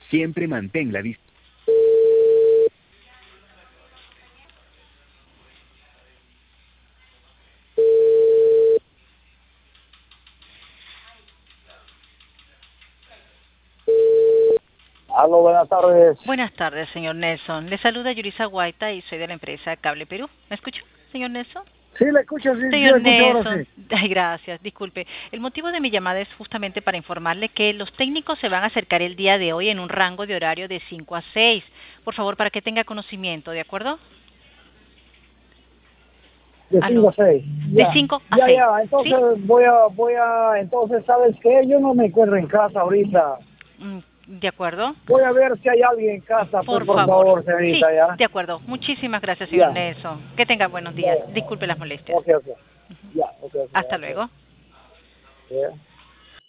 Siempre mantén la distancia. Aló, buenas tardes. Buenas tardes, señor Nelson. Le saluda Yurisa Guaita y soy de la empresa Cable Perú. ¿Me escucha, señor Nelson? Sí, le escucho, sí, sí, Señor le escucho ahora Nelson, sí. ay, gracias, disculpe. El motivo de mi llamada es justamente para informarle que los técnicos se van a acercar el día de hoy en un rango de horario de 5 a 6. Por favor, para que tenga conocimiento, ¿de acuerdo? De 5 Aló. a 6. De Ya, 5 a 6, ¿sí? entonces entonces, ¿sabes qué? Yo no me encuentro en casa ahorita. ¿De acuerdo? Voy a ver si hay alguien en casa, pues, Por por favor. favor, Sí, señorita, ya. de acuerdo. Muchísimas gracias, señor Ya, Nelson. Que tenga buenos ya, días. Disculpe las molestias. ok. Ya, ok, Hasta ok. luego. Ya.